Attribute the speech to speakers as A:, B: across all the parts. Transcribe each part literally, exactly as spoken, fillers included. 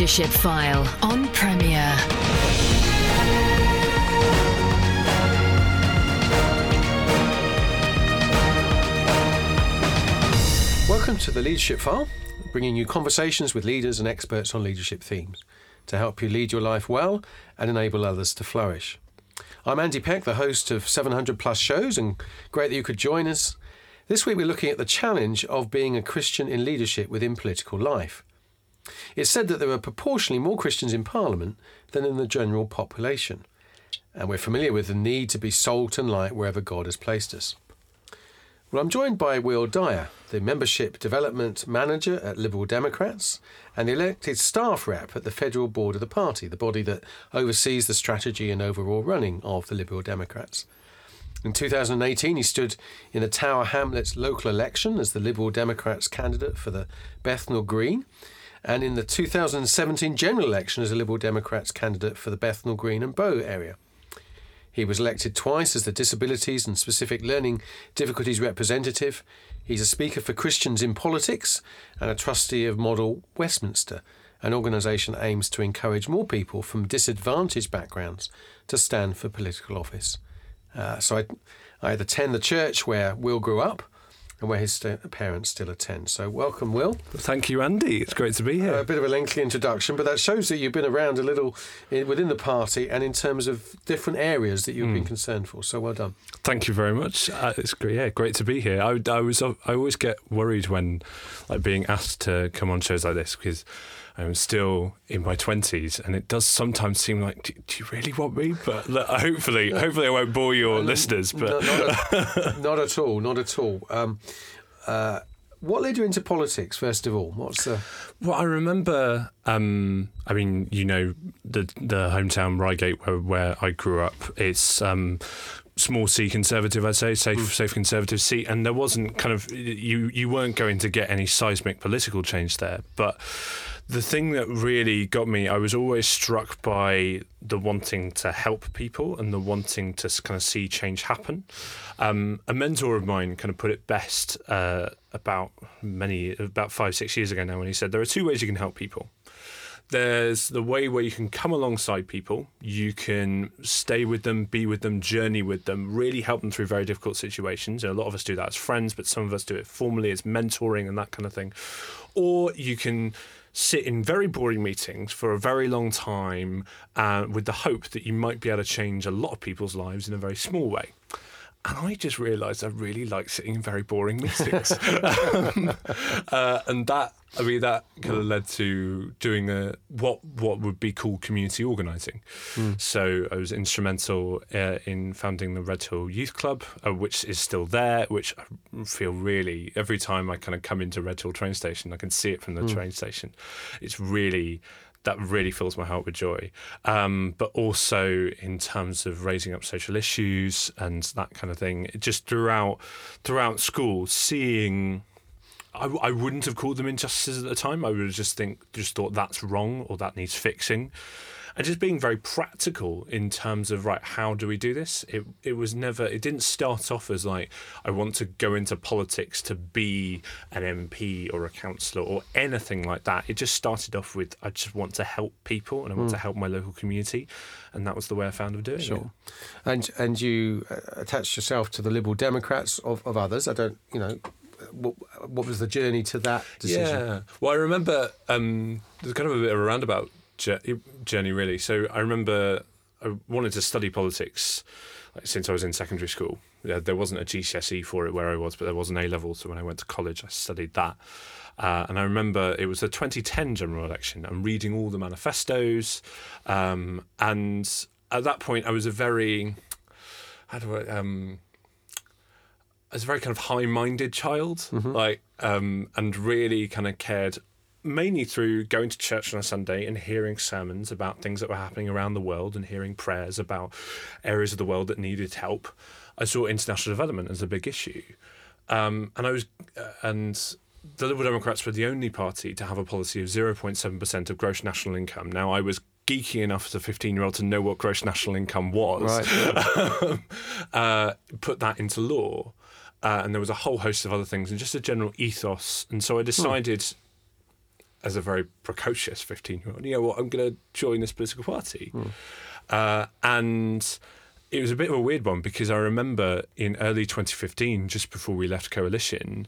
A: Leadership File on Premier.
B: Welcome to the Leadership File, bringing you conversations with leaders and experts on leadership themes to help you lead your life well and enable others to flourish. I'm Andy Peck, the host of seven hundred plus shows, and great that you could join us. This week we're looking at the challenge of being a Christian in leadership within political life. It's said that there are proportionally more Christians in Parliament than in the general population, and we're familiar with the need to be salt and light wherever God has placed us. Well, I'm joined by Will Dyer, the Membership Development Manager at Liberal Democrats and the elected staff rep at the Federal Board of the party, the body that oversees the strategy and overall running of the Liberal Democrats. In two thousand eighteen, he stood in the Tower Hamlets local election as the Liberal Democrats candidate for the Bethnal Green, and in the two thousand seventeen general election as a Liberal Democrats candidate for the Bethnal Green and Bow area. He was elected twice as the Disabilities and Specific Learning Difficulties representative. He's a speaker for Christians in Politics and a trustee of Model Westminster, an organisation that aims to encourage more people from disadvantaged backgrounds to stand for political office. Uh, so I, I attend the church where Will grew up and where his st- parents still attend. So welcome, Will.
C: Thank you, Andy. It's great to be here.
B: Uh, a bit of a lengthy introduction, but that shows that you've been around a little in, within the party and in terms of different areas that you've mm. been concerned for. So well done.
C: Thank you very much. Uh, it's great. Yeah, great to be here. I, I was. I always get worried when, like, being asked to come on shows like this because I'm still in my twenties, and it does sometimes seem like, do, do you really want me? But look, hopefully, hopefully, I won't bore your um, listeners. But
B: not, not, at, not at all, not at all. Um, uh, what led you into politics, first of all? What's the?
C: Well, I remember. Um, I mean, you know, the the hometown Reigate where, where I grew up. It's um, small C conservative, I'd say, safe, mm. safe conservative seat, and there wasn't kind of you you weren't going to get any seismic political change there, but. The thing that really got me, I was always struck by the wanting to help people and the wanting to kind of see change happen. Um, a mentor of mine kind of put it best uh, about many, about five, six years ago now, when he said, there are two ways you can help people. There's the way where you can come alongside people, you can stay with them, be with them, journey with them, really help them through very difficult situations. And a lot of us do that as friends, but some of us do it formally as mentoring and that kind of thing. Or you can sit in very boring meetings for a very long time uh, with the hope that you might be able to change a lot of people's lives in a very small way. And I just realised I really like sitting in very boring meetings. um, uh, and that, I mean, that kind of led to doing a, what what would be called community organising. Mm. So I was instrumental uh, in founding the Red Hill Youth Club, uh, which is still there, which I feel really, every time I kind of come into Red Hill train station, I can see it from the mm. train station. It's really... That really fills my heart with joy. Um, but also in terms of raising up social issues and that kind of thing, just throughout throughout school, seeing... I, I wouldn't have called them injustices at the time. I would have just think, just thought that's wrong or that needs fixing. And just being very practical in terms of, right, how do we do this? It it was never, it didn't start off as like, I want to go into politics to be an M P or a councillor or anything like that. It just started off with, I just want to help people and I want mm. to help my local community. And that was the way I found of doing
B: sure.
C: it.
B: And and you attached yourself to the Liberal Democrats of, of others. I don't, you know, what, what was the journey to that decision?
C: Yeah. Well, I remember um, there's kind of a bit of a roundabout journey, really. So I remember I wanted to study politics like, since I was in secondary school. Yeah, there wasn't a G C S E for it where I was, but there was an A-level. So when I went to college, I studied that. Uh, and I remember it was the twenty ten general election. I'm reading all the manifestos. Um, and at that point, I was a very, how do I, um, I was a very kind of high-minded child, mm-hmm. like, um, and really kind of cared mainly through going to church on a Sunday and hearing sermons about things that were happening around the world and hearing prayers about areas of the world that needed help. I saw international development as a big issue. Um, and I was, uh, and the Liberal Democrats were the only party to have a policy of zero point seven percent of gross national income. Now, I was geeky enough as a fifteen-year-old to know what gross national income was, right. uh, put that into law. Uh, and there was a whole host of other things and just a general ethos. And so I decided... Hmm. as a very precocious fifteen-year-old, you know what, I'm going to join this political party. Mm. Uh, and it was a bit of a weird one because I remember in early twenty fifteen, just before we left Coalition,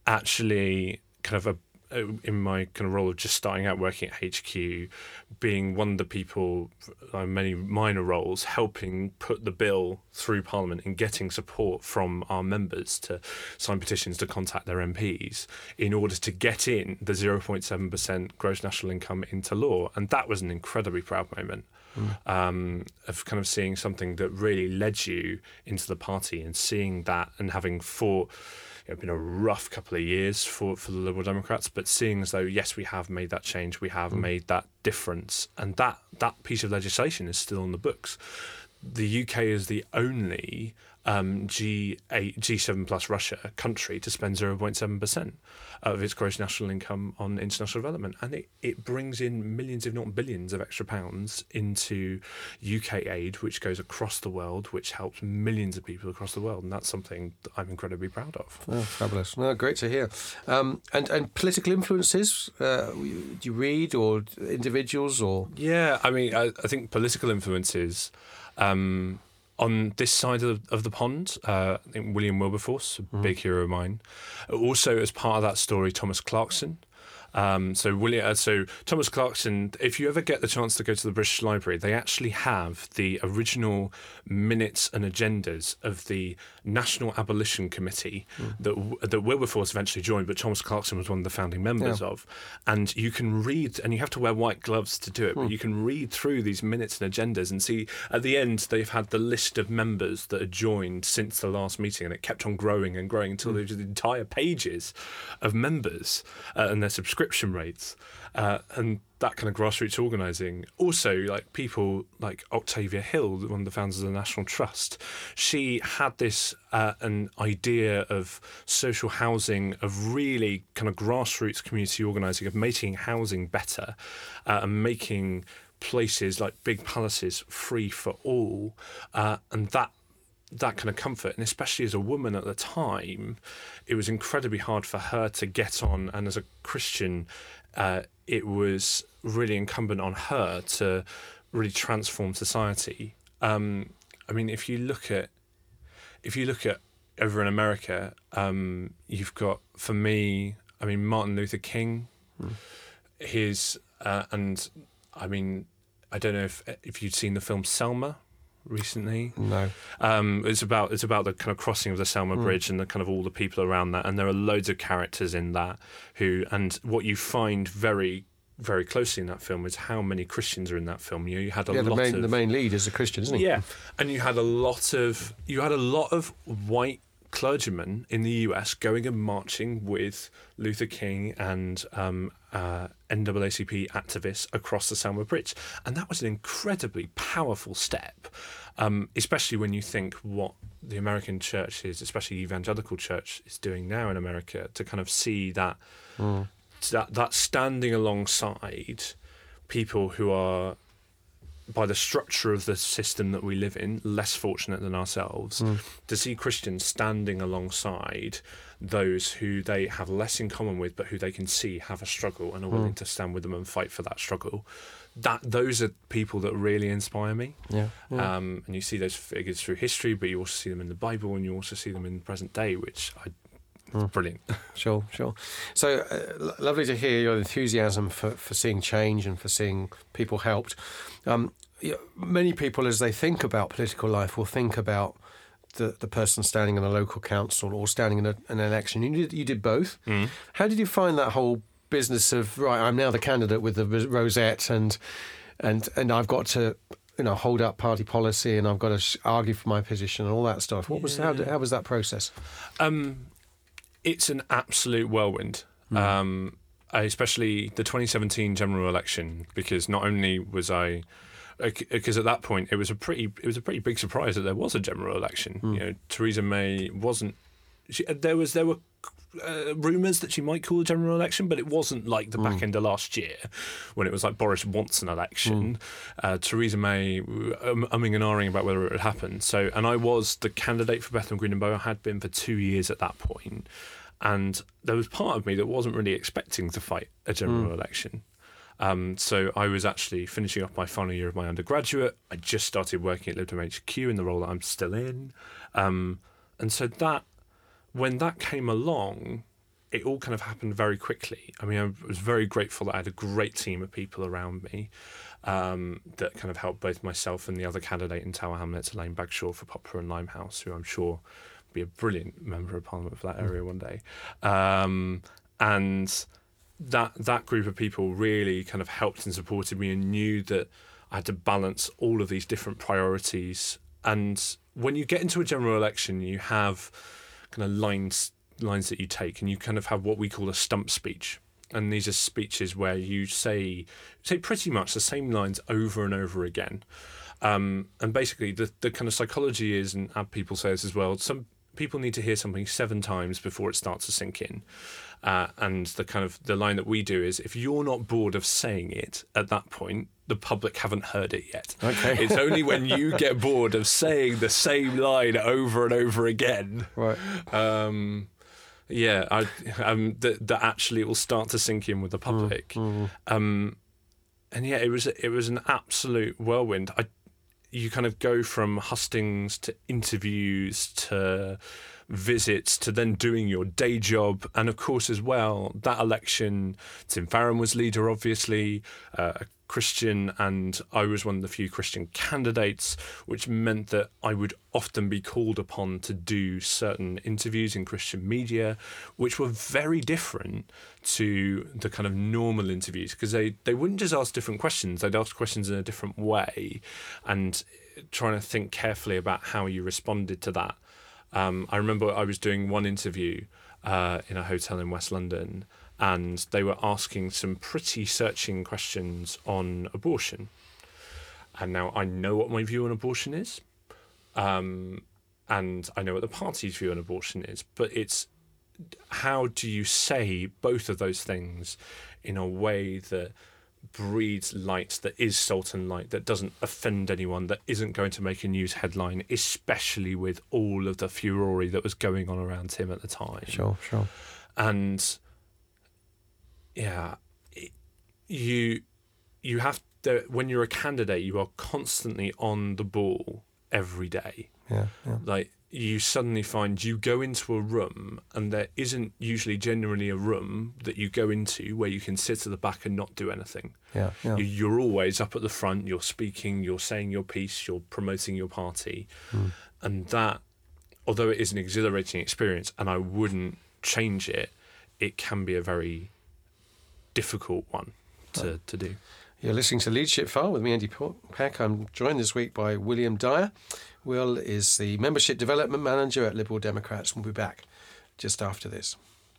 C: actually kind of a in my kind of role of just starting out working at H Q, being one of the people, uh, many minor roles, helping put the bill through Parliament and getting support from our members to sign petitions to contact their M Ps in order to get in the zero point seven percent gross national income into law. And that was an incredibly proud moment. Mm. Um, of kind of seeing something that really led you into the party and seeing that and having fought. It's been a rough couple of years for, for the Liberal Democrats, but seeing as though, yes, we have made that change, we have mm. made that difference, and that, that piece of legislation is still on the books. The U K is the only um, G eight, G seven plus Russia country to spend zero point seven percent of its gross national income on international development. And it, it brings in millions, if not billions, of extra pounds into U K aid, which goes across the world, which helps millions of people across the world. And that's something that I'm incredibly proud of.
B: Oh, fabulous. No, great to hear. Um, and, and political influences, uh, do you read or individuals or?
C: Yeah, I mean, I, I think political influences... Um, on this side of the, of the pond, uh, I think William Wilberforce, a mm. big hero of mine. Also, as part of that story, Thomas Clarkson. Um, so William, uh, so Thomas Clarkson, if you ever get the chance to go to the British Library, they actually have the original minutes and agendas of the National Abolition Committee mm. that that Wilberforce eventually joined, but Thomas Clarkson was one of the founding members yeah. of. And you can read, and you have to wear white gloves to do it, mm. but you can read through these minutes and agendas and see at the end they've had the list of members that had joined since the last meeting, and it kept on growing and growing until mm. there was entire pages of members uh, and their subscriptions. Subscription rates uh, and that kind of grassroots organising. Also, like people like Octavia Hill, one of the founders of the National Trust, she had this uh, an idea of social housing, of really kind of grassroots community organising, of making housing better uh, and making places like big palaces free for all, uh, and that. that kind of comfort, and especially as a woman at the time, it was incredibly hard for her to get on, and as a Christian, uh, it was really incumbent on her to really transform society. Um, I mean, if you look at, if you look at over in America, um, you've got, for me, I mean, Martin Luther King, mm. his, uh, and I mean, I don't know if if you'd seen the film Selma recently.
B: No.
C: Um, it's about it's about the kind of crossing of the Selma mm. Bridge and the kind of all the people around that, and there are loads of characters in that who, and what you find very very closely in that film is how many Christians are in that film. You know, you had a
B: yeah,
C: lot
B: the main,
C: of
B: the main lead is a Christian, isn't he?
C: Yeah, and you had a lot of you had a lot of white clergymen in the U S going and marching with Luther King and um, uh, N double A C P activists across the Selma Bridge, and that was an incredibly powerful step, um, especially when you think what the American church is, especially the evangelical church, is doing now in America, to kind of see that mm. that that standing alongside people who are, by the structure of the system that we live in, less fortunate than ourselves, mm. to see Christians standing alongside those who they have less in common with, but who they can see have a struggle and are willing mm. to stand with them and fight for that struggle. That those are people that really inspire me.
B: Yeah, yeah.
C: Um, and you see those figures through history, but you also see them in the Bible, and you also see them in the present day, which I. Mm. Brilliant.
B: Sure, sure. So uh, lovely to hear your enthusiasm for, for seeing change and for seeing people helped. Um, you know, many people, as they think about political life, will think about the, the person standing in a local council or standing in, a, in an election. You did, you did both. Mm. How did you find that whole business of, right, I'm now the candidate with the rosette and and and I've got to, you know, hold up party policy and I've got to argue for my position and all that stuff. What yeah. was how, did, how was that process? Um.
C: It's an absolute whirlwind, mm. um, especially the twenty seventeen general election, because not only was I, because at that point it was a pretty it was a pretty big surprise that there was a general election. Mm. You know, Theresa May wasn't. She, there was there were uh, rumours that she might call a general election, but it wasn't like the mm. back end of last year when it was like Boris wants an election. Mm. Uh, Theresa May um, umming and ahhing about whether it would happen. So, and I was the candidate for Bethnal Green and Bow. I had been for two years at that point. And there was part of me that wasn't really expecting to fight a general mm. election. Um, so I was actually finishing up my final year of my undergraduate. I just started working at Lib Dem H Q in the role that I'm still in. Um, and so that, when that came along, it all kind of happened very quickly. I mean, I was very grateful that I had a great team of people around me um, that kind of helped both myself and the other candidate in Tower Hamlets, Elaine Bagshaw for Poplar and Limehouse, who I'm sure will be a brilliant member of Parliament for that area one day. Um, and that that group of people really kind of helped and supported me and knew that I had to balance all of these different priorities. And when you get into a general election, you have kind of lines lines that you take, and you kind of have what we call a stump speech. And these are speeches where you say say pretty much the same lines over and over again. Um, and basically the, the kind of psychology is, and people say this as well, some people need to hear something seven times before it starts to sink in. Uh, and the kind of the line that we do is, if you're not bored of saying it at that point, the public haven't heard it yet. Okay. It's only when you get bored of saying the same line over and over again,
B: right?
C: Um, yeah, I, um, that that actually it will start to sink in with the public. Mm, mm. Um, and yeah, it was it was an absolute whirlwind. I, you kind of go from hustings to interviews to visits to then doing your day job. And of course, as well, that election, Tim Farron was leader, obviously, uh, a Christian, and I was one of the few Christian candidates, which meant that I would often be called upon to do certain interviews in Christian media, which were very different to the kind of normal interviews, because they, they wouldn't just ask different questions, they'd ask questions in a different way, and trying to think carefully about how you responded to that. Um, I remember I was doing one interview uh, in a hotel in West London, and they were asking some pretty searching questions on abortion. And now I know what my view on abortion is, um, and I know what the party's view on abortion is, but it's how do you say both of those things in a way that breeds light, that is salt and light, that doesn't offend anyone, that isn't going to make a news headline, especially with all of the furore that was going on around him at the time.
B: Sure, sure.
C: And yeah, it, you you have to, when you're a candidate, you are constantly on the ball every day.
B: Yeah, yeah.
C: Like, you suddenly find you go into a room and there isn't usually generally a room that you go into where you can sit at the back and not do anything.
B: Yeah, yeah.
C: You, you're always up at the front, you're speaking, you're saying your piece, you're promoting your party. Mm. And that, although it is an exhilarating experience and I wouldn't change it, it can be a very difficult one to, right. to do.
B: You're listening to Leadership File with me, Andy Peck. I'm joined this week by William Dyer. Will is the Membership Development Manager at Liberal Democrats, and we'll be back just after this.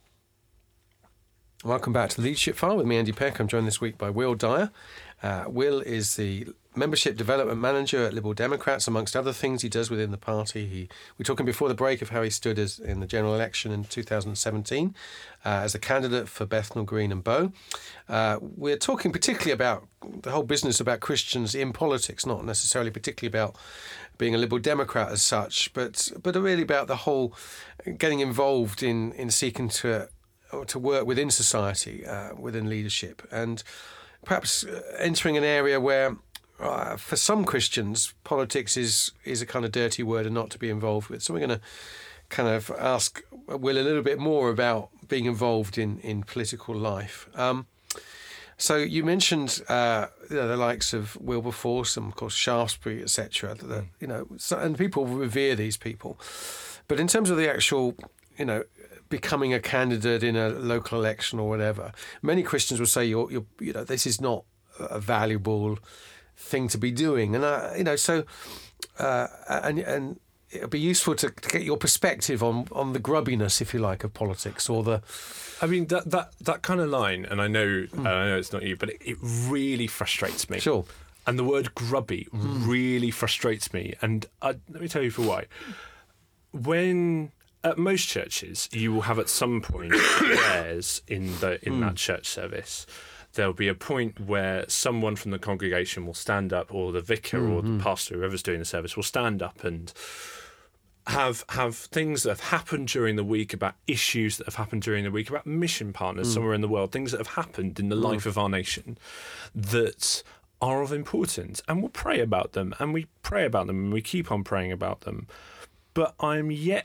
B: Welcome back to Leadership File with me, Andy Peck. I'm joined this week by Will Dyer. Uh, Will is the Membership Development Manager at Liberal Democrats. Amongst other things he does within the party, he, we were talking before the break of how he stood as in the general election in two thousand seventeen uh, as a candidate for Bethnal Green and Bow. Uh, we're talking particularly about the whole business about Christians in politics, not necessarily particularly about being a Liberal Democrat as such, but but really about the whole getting involved in, in seeking to to work within society, uh, within leadership, and perhaps entering an area where uh, for some Christians politics is is a kind of dirty word and not to be involved with. So we're going to kind of ask Will a little bit more about being involved in, in political life. Um, So you mentioned uh, you know, the likes of Wilberforce and, of course, Shaftesbury, et cetera. Mm. You know, so, and people revere these people. But in terms of the actual, you know, becoming a candidate in a local election or whatever, many Christians will say, "You're, you're you know, this is not a valuable thing to be doing." And I, you know, so uh, and and. It'll be useful to, to get your perspective on, on the grubbiness, if you like, of politics, or the.
C: I mean that that, that kind of line, and I know mm. I know it's not you, but it, it really frustrates me.
B: Sure.
C: And the word grubby mm. really frustrates me, and I, let me tell you for why. When at most churches, you will have at some point prayers in the in mm. that church service. There'll be a point where someone from the congregation will stand up, or the vicar mm-hmm. or the pastor, whoever's doing the service, will stand up and have have things that have happened during the week, about issues that have happened during the week, about mission partners mm. somewhere in the world, things that have happened in the mm. life of our nation that are of importance, and we'll pray about them, and we pray about them, and we keep on praying about them. But I'm yet,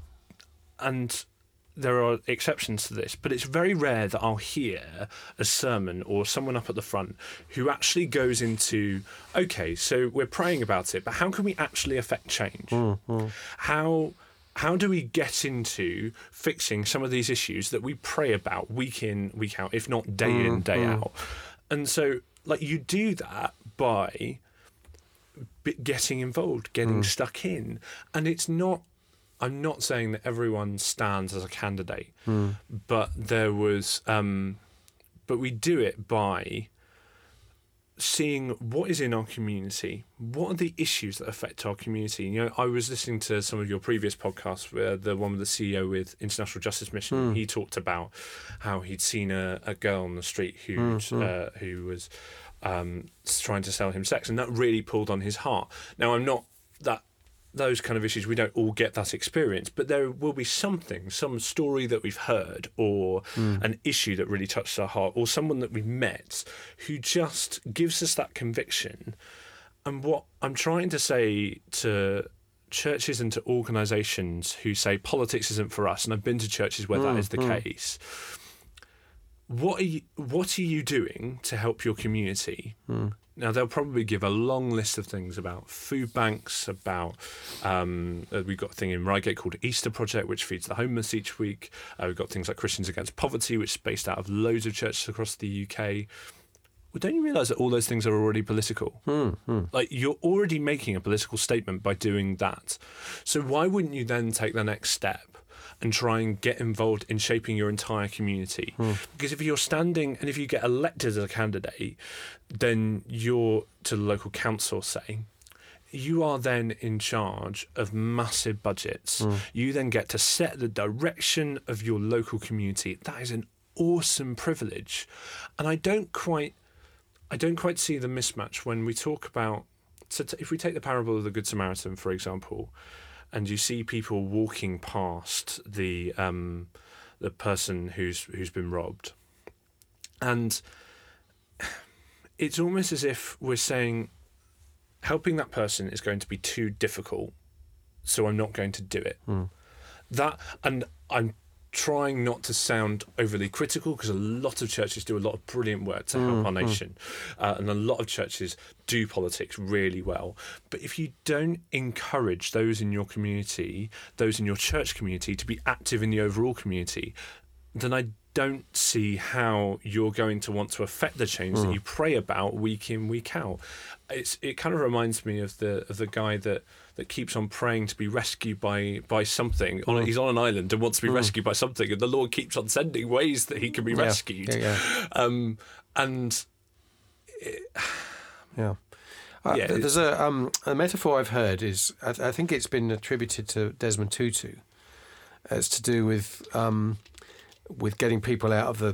C: and there are exceptions to this, but it's very rare that I'll hear a sermon or someone up at the front who actually goes into, okay, so we're praying about it, but how can we actually affect change? Mm, mm. How how do we get into fixing some of these issues that we pray about week in, week out, if not day mm, in, day mm. out? And so, like, you do that by getting involved, getting mm. stuck in, and it's not. I'm not saying that everyone stands as a candidate, mm. but there was, um, but we do it by seeing what is in our community, what are the issues that affect our community. You know, I was listening to some of your previous podcasts, where the one with the C E O with International Justice Mission. Mm. He talked about how he'd seen a, a girl on the street who mm, uh, who was um, trying to sell him sex, and that really pulled on his heart. Now, I'm not that. Those kind of issues, we don't all get that experience, but there will be something, some story that we've heard, or mm. an issue that really touched our heart, or someone that we've met who just gives us that conviction. And what I'm trying to say to churches and to organisations who say politics isn't for us, and I've been to churches where mm, that is the mm. case, what are you, what are you doing to help your community? Mm. Now, they'll probably give a long list of things about food banks, about, um, uh, we've got a thing in Reigate called Easter Project, which feeds the homeless each week. Uh, we've got things like Christians Against Poverty, which is based out of loads of churches across the U K. Well, don't you realise that all those things are already political? Mm, mm. Like, you're already making a political statement by doing that. So why wouldn't you then take the next step and try and get involved in shaping your entire community? Mm. Because if you're standing, and if you get elected as a candidate, then you're, to the local council, say, you are then in charge of massive budgets. Mm. You then get to set the direction of your local community. That is an awesome privilege. And I don't quite, I don't quite see the mismatch when we talk about, so t- if we take the parable of the Good Samaritan, for example, and you see people walking past the um, the person who's who's been robbed, and it's almost as if we're saying, helping that person is going to be too difficult, so I'm not going to do it. Mm. That, and I'm trying not to sound overly critical, because a lot of churches do a lot of brilliant work to help mm, our nation, mm. uh, and a lot of churches do politics really well. But if you don't encourage those in your community, those in your church community, to be active in the overall community, then I don't see how you're going to want to affect the change mm. that you pray about week in, week out. It's it kind of reminds me of the of the guy that, that keeps on praying to be rescued by by something. Mm. On, he's on an island and wants to be mm. rescued by something, and the Lord keeps on sending ways that he can be yeah. rescued. Yeah, yeah. Um, and it,
B: yeah. Uh, yeah, there's a um, a metaphor I've heard is I, I think it's been attributed to Desmond Tutu. It's to do with um, with getting people out of the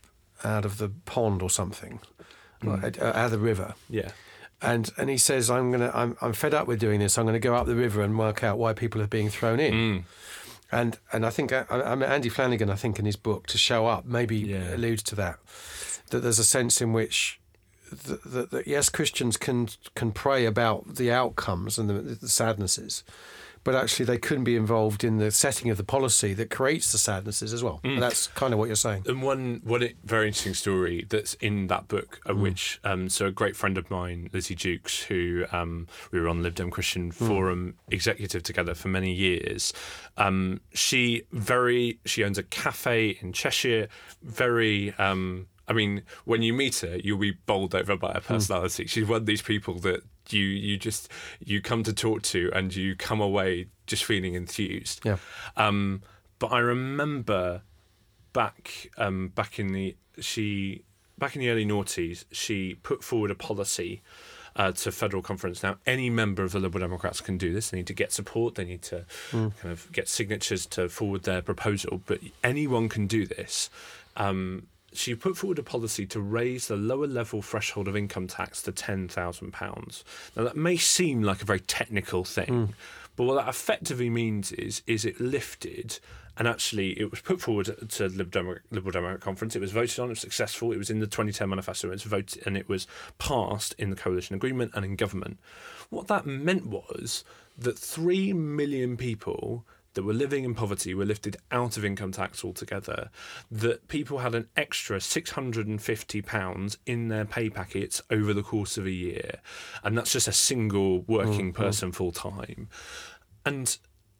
B: out of the pond or something, mm. like, uh, out of the river.
C: Yeah,
B: and and he says, I'm gonna I'm I'm fed up with doing this. I'm gonna go up the river and work out why people are being thrown in. Mm. And and I think I, I mean, Andy Flanagan, I think in his book To Show Up, maybe yeah. alludes to that. That there's a sense in which that, that, that yes, Christians can can pray about the outcomes and the, the sadnesses, but actually they couldn't be involved in the setting of the policy that creates the sadnesses as well. Mm. And that's kind of what you're saying.
C: And one one very interesting story that's in that book, uh, mm. which um, so a great friend of mine, Lizzie Jukes, who um, we were on Lib Dem Christian Forum mm. executive together for many years. Um, she very she owns a cafe in Cheshire. Very. Um, I mean, when you meet her, you'll be bowled over by her personality. Mm. She's one of these people that you you just you come to talk to and you come away just feeling enthused.
B: Yeah.
C: Um, but I remember back um, back in the she back in the early noughties, she put forward a policy uh, to federal conference. Now, any member of the Liberal Democrats can do this. They need to get support. They need to mm. kind of get signatures to forward their proposal. But anyone can do this. Um, She put forward a policy to raise the lower level threshold of income tax to ten thousand pounds. Now, that may seem like a very technical thing, mm. But what that effectively means is, is it lifted, and actually it was put forward to the Liberal Democrat Conference. It was voted on, it was successful. It was in the twenty ten manifesto. It was voted, and it was passed in the coalition agreement and in government. What that meant was that three million people that were living in poverty were lifted out of income tax altogether, that people had an extra six hundred fifty pounds in their pay packets over the course of a year. And that's just a single working mm-hmm. person full time. And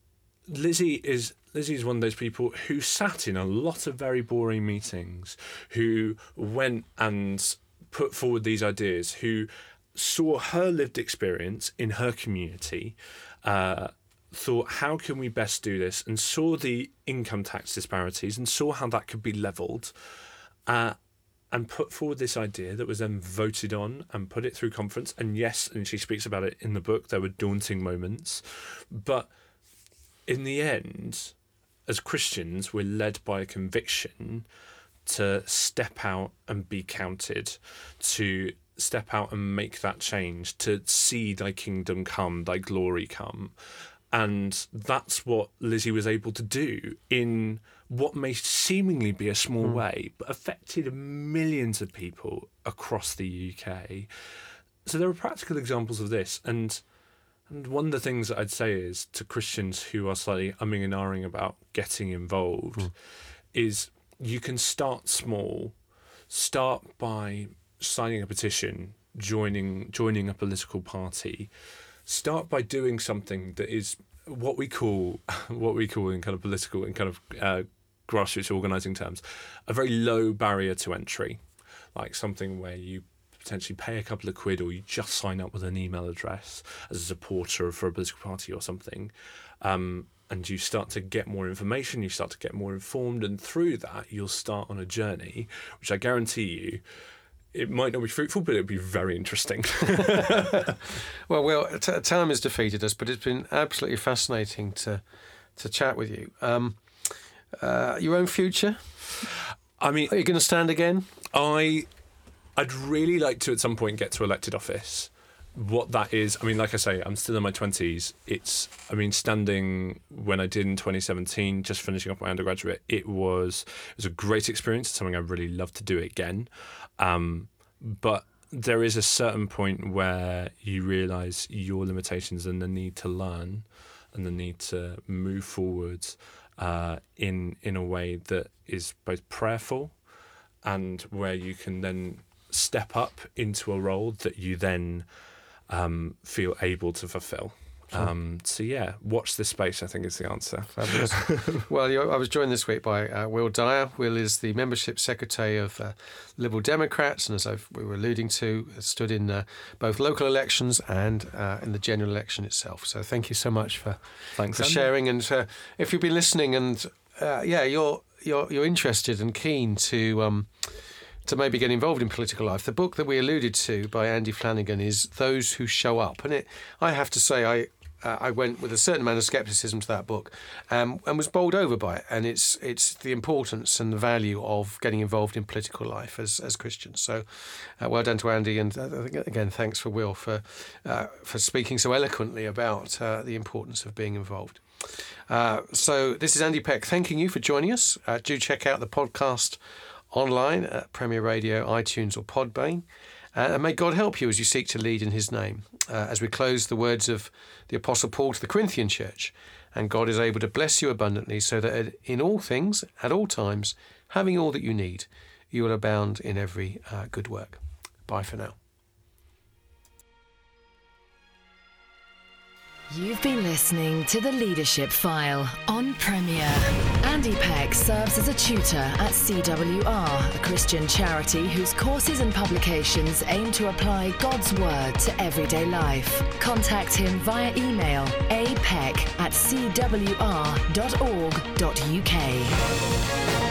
C: Lizzie is Lizzie is one of those people who sat in a lot of very boring meetings, who went and put forward these ideas, who saw her lived experience in her community, uh, thought, how can we best do this, and saw the income tax disparities and saw how that could be levelled, uh, and put forward this idea that was then voted on and put it through conference. And yes, and she speaks about it in the book, there were daunting moments. But in the end, as Christians, we're led by a conviction to step out and be counted, to step out and make that change, to see thy kingdom come, thy glory come. And that's what Lizzie was able to do in what may seemingly be a small mm. way, but affected millions of people across the U K. So there are practical examples of this. And and one of the things that I'd say is to Christians who are slightly umming and ahhing about getting involved mm. is you can start small. Start by signing a petition, joining joining a political party. Start by doing something that is what we call what we call in kind of political and kind of uh, grassroots organising terms, a very low barrier to entry, like something where you potentially pay a couple of quid or you just sign up with an email address as a supporter for a political party or something, um, and you start to get more information, you start to get more informed, and through that you'll start on a journey, which I guarantee you, it might not be fruitful, but it'll be very interesting.
B: well, well, t- time has defeated us, but it's been absolutely fascinating to to chat with you. Um, uh, your own future?
C: I mean,
B: are you going to stand again?
C: I, I'd really like to at some point get to elected office. What that is, I mean, like I say, I'm still in my twenties. It's, I mean, standing when I did in twenty seventeen, just finishing up my undergraduate, it was it was a great experience. It's something I'd really love to do again. Um, but there is a certain point where you realise your limitations and the need to learn and the need to move forwards uh, in in a way that is both prayerful and where you can then step up into a role that you then um, feel able to fulfil. Sure. Um, so yeah, watch this space, I think is the answer.
B: Fabulous. Well, you know, I was joined this week by uh, Will Dyer. Will is the membership secretary of uh, Liberal Democrats, and as I've, we were alluding to, stood in uh, both local elections and uh, in the general election itself. So thank you so much for,
C: Thanks,
B: for
C: Andy.
B: sharing. And uh, if you've been listening and uh, yeah, you're you're you're interested and keen to. Um, to maybe get involved in political life. The book that we alluded to by Andy Flanagan is Those Who Show Up. And it, I have to say, I uh, I went with a certain amount of scepticism to that book um, and was bowled over by it. And it's it's the importance and the value of getting involved in political life as as Christians. So uh, well done to Andy. And uh, again, thanks for Will for, uh, for speaking so eloquently about uh, the importance of being involved. Uh, so this is Andy Peck thanking you for joining us. Uh, do check out the podcast online at Premier Radio, iTunes or Podbean. Uh, and may God help you as you seek to lead in his name. Uh, as we close the words of the Apostle Paul to the Corinthian church, and God is able to bless you abundantly so that in all things, at all times, having all that you need, you will abound in every uh, good work. Bye for now.
A: You've been listening to The Leadership File on Premier. Andy Peck serves as a tutor at C W R, a Christian charity whose courses and publications aim to apply God's Word to everyday life. Contact him via email a peck at c w r dot org dot u k.